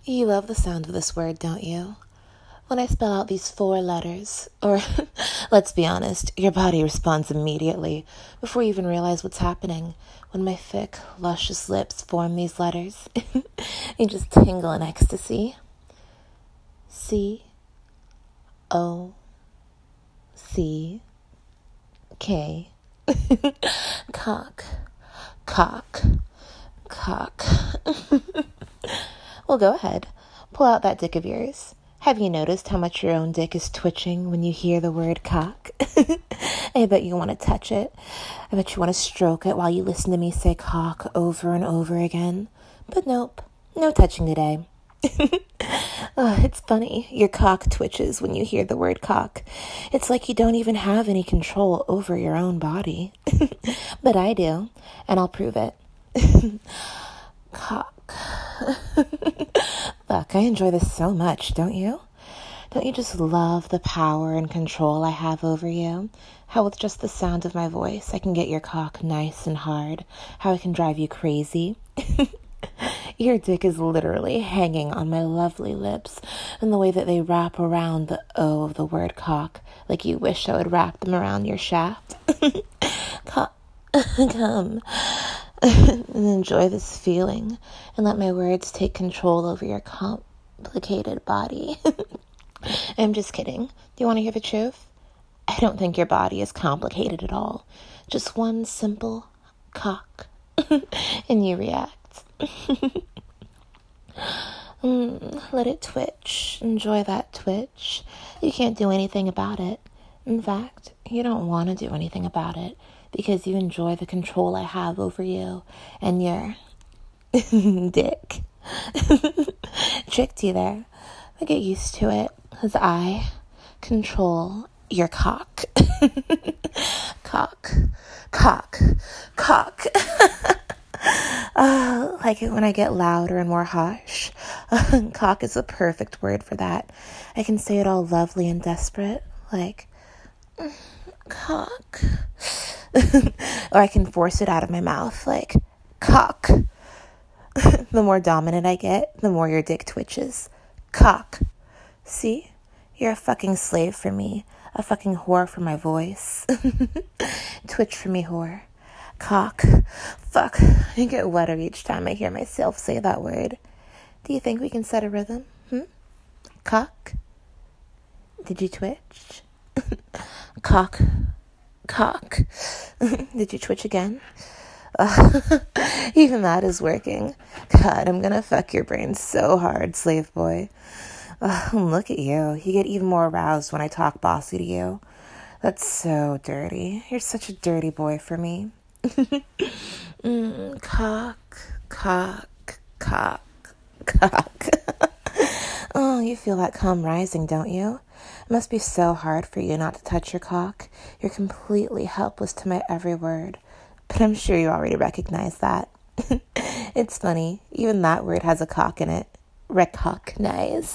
You love the sound of this word, don't you? When I spell out these 4 letters, or let's be honest, your body responds immediately before you even realize what's happening. When my thick, luscious lips form these letters, you just tingle in ecstasy. C-O-C-K. Cock. Cock. Cock. Well, go ahead. Pull out that dick of yours. Have you noticed how much your own dick is twitching when you hear the word cock? I bet you want to touch it. I bet you want to stroke it while you listen to me say cock over and over again. But nope, no touching today. It's funny. Your cock twitches when you hear the word cock. It's like you don't even have any control over your own body. But I do, and I'll prove it. Cock. Fuck, I enjoy this so much, don't you? Don't you just love the power and control I have over you? How with just the sound of my voice, I can get your cock nice and hard. How I can drive you crazy. Your dick is literally hanging on my lovely lips, and the way that they wrap around the O of the word cock, like you wish I would wrap them around your shaft. Come. And enjoy this feeling, and let my words take control over your complicated body. I'm just kidding. Do you want to hear the truth? I don't think your body is complicated at all. Just one simple cock. And you react. Let it twitch. Enjoy that twitch. You can't do anything about it. In fact, you don't want to do anything about it because you enjoy the control I have over you and your dick. Tricked you there. But get used to it, because I control your cock. Cock. Cock. Cock. Like it when I get louder and more harsh. Cock is a perfect word for that. I can say it all lovely and desperate, like, cock. Or I can force it out of my mouth, like, cock. The more dominant I get, the more your dick twitches. Cock. See? You're a fucking slave for me. A fucking whore for my voice. Twitch for me, whore. Cock. Fuck. I get wetter each time I hear myself say that word. Do you think we can set a rhythm? Cock. Did you twitch? Cock. Cock. Did you twitch again? Even that is working. God, I'm gonna fuck your brain so hard, slave boy. Look at you. You get even more aroused when I talk bossy to you. That's so dirty. You're such a dirty boy for me. Cock, cock, cock, cock. Oh, you feel that cum rising, don't you? It must be so hard for you not to touch your cock. You're completely helpless to my every word. But I'm sure you already recognize that. It's funny. Even that word has a cock in it. Recognize.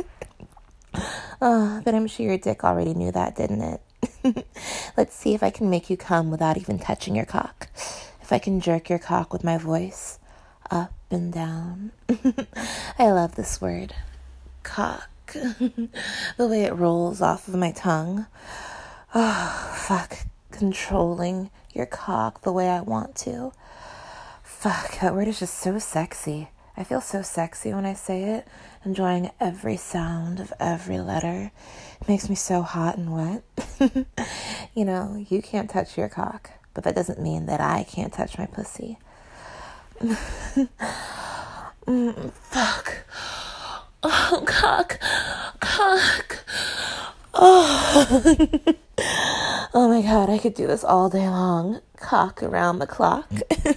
But I'm sure your dick already knew that, didn't it? Let's see if I can make you come without even touching your cock. If I can jerk your cock with my voice. Up and down. I love this word. Cock. The way it rolls off of my tongue. Oh, fuck. Controlling your cock the way I want to. Fuck, that word is just so sexy. I feel so sexy when I say it, enjoying every sound of every letter. It makes me so hot and wet. You know, you can't touch your cock, but that doesn't mean that I can't touch my pussy. Fuck. Oh, cock. Cock. Oh. Oh my God, I could do this all day long. Cock around the clock.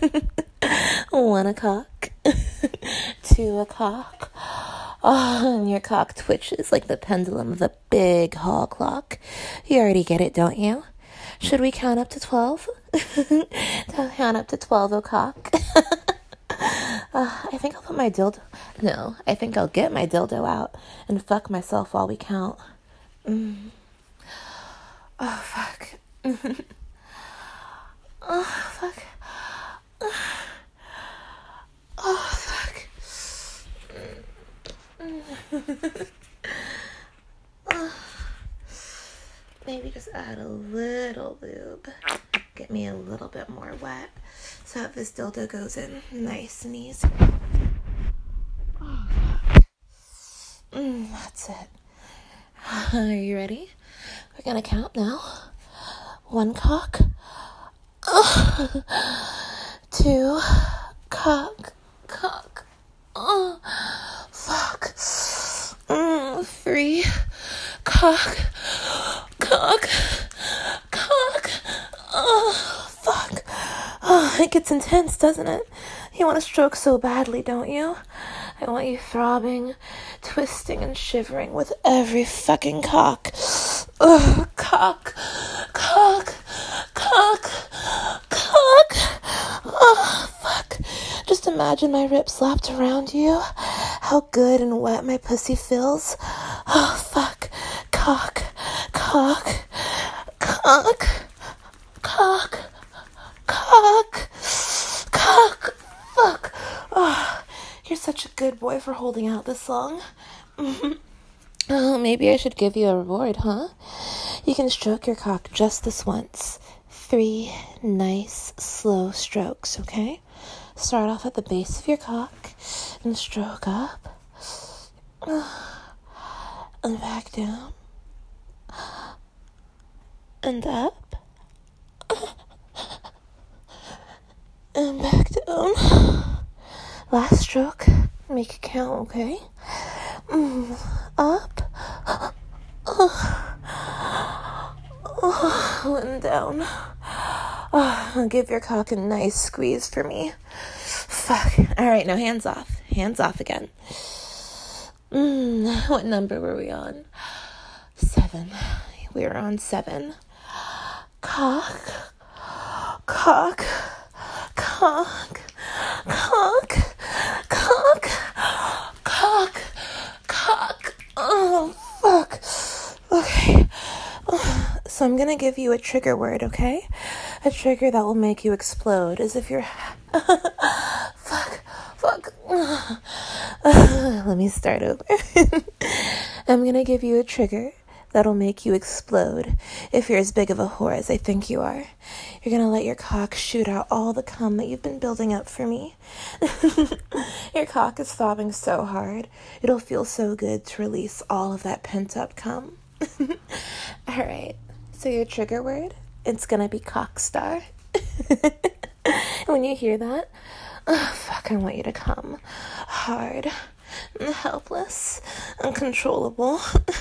1 o'clock. 2 o'clock. Oh, and your cock twitches like the pendulum of the big hall clock. You already get it, don't you? Should we count up to 12? Count up to 12 o'clock. I think I'll put my dildo... No, I think I'll get my dildo out and fuck myself while we count. Oh, fuck. Oh, fuck. Oh, fuck. maybe just add a little lube. Get me a little bit more wet so that this dildo goes in nice and easy. That's it. Are you ready? We're gonna count now. 1 cock. 2 cock. Fuck. 3 cock. Fuck. It gets intense, doesn't it? You want to stroke so badly, don't you? I want you throbbing, twisting, and shivering with every fucking cock. Cock. Oh, fuck. Just imagine my ribs lapped around you. How good and wet my pussy feels. Oh, fuck. Cock. Fuck. Oh, you're such a good boy for holding out this long. Oh, maybe I should give you a reward, huh? You can stroke your cock just this once. 3 nice, slow strokes, okay? Start off at the base of your cock and stroke up. And back down. And up. And back down. Last stroke. Make it count, okay? Up. And down. Give your cock a nice squeeze for me. Fuck. Alright, now hands off. Hands off again. What number were we on? 7. We were on 7. Cock. Oh, fuck. Okay. So I'm gonna give you a trigger word, okay? A trigger that will make you explode, as if you're... Fuck. Let me start over. I'm gonna give you a trigger that'll make you explode if you're as big of a whore as I think you are. You're gonna let your cock shoot out all the cum that you've been building up for me. Your cock is throbbing so hard, it'll feel so good to release all of that pent-up cum. Alright, so your trigger word, it's gonna be cockstar. When you hear that, fuck, I want you to come hard and helpless, uncontrollable.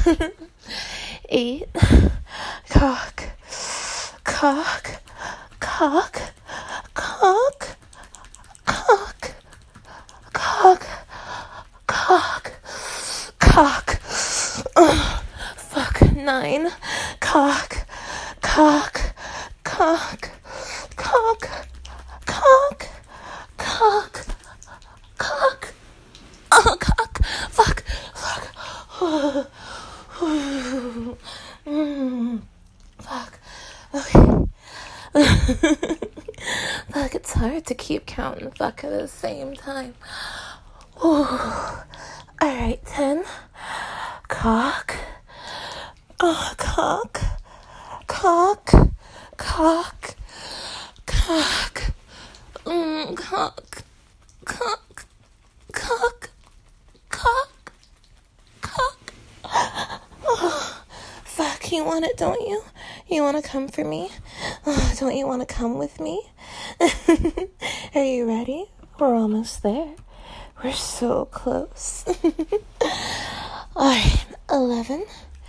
8. Cock. Fuck. 9. Cock. Oh, cock. Fuck. Fuck. Okay. Fuck, it's hard to keep counting fuck at the same time. Alright, 10. Cock. Oh, cock. Fuck, you want it, don't you? You want to come for me? Don't you want to come with me? Are you ready? We're almost there. We're so close. Alright, 11.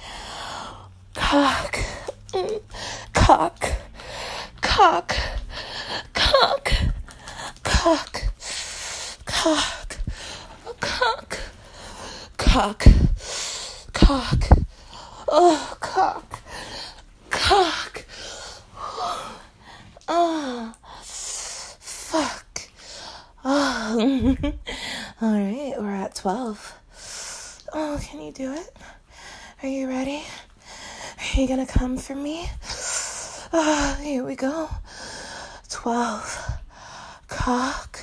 Cock. Oh, cock. Oh, fuck. Oh. Alright, we're at 12. Oh, can you do it? Are you ready? Are you gonna come for me? Here we go. 12. Cock.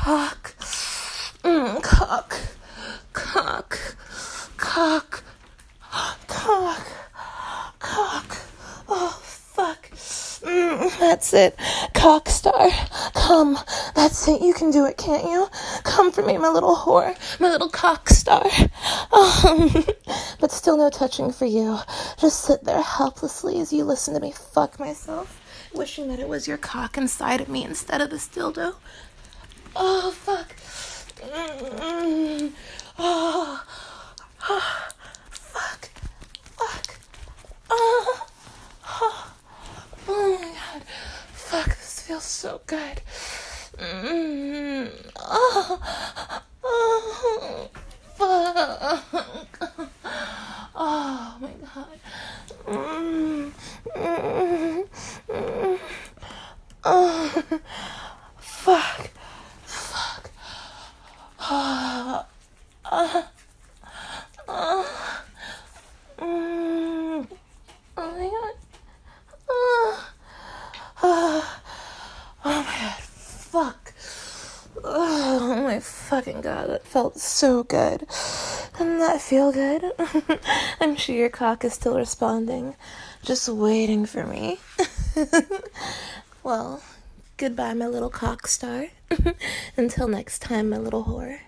cock, cock, cock, cock, cock, cock. Oh, fuck. That's it. Cock star. Come. That's it. You can do it, can't you? Come for me, my little whore. My little cock star. But still no touching for you. Just sit there helplessly as you listen to me fuck myself, wishing that it was your cock inside of me instead of this dildo. Oh, fuck. Oh, fuck. Fuck. Oh, oh, oh my god. Fuck, this feels so good. Oh, oh, fuck. Oh my god. Oh, fuck. Fuck. Oh, oh my god. Oh my god, fuck. Oh my fucking god, that felt so good. Didn't that feel good? I'm sure your cock is still responding, just waiting for me. Well, goodbye, my little cock star. Until next time, my little whore.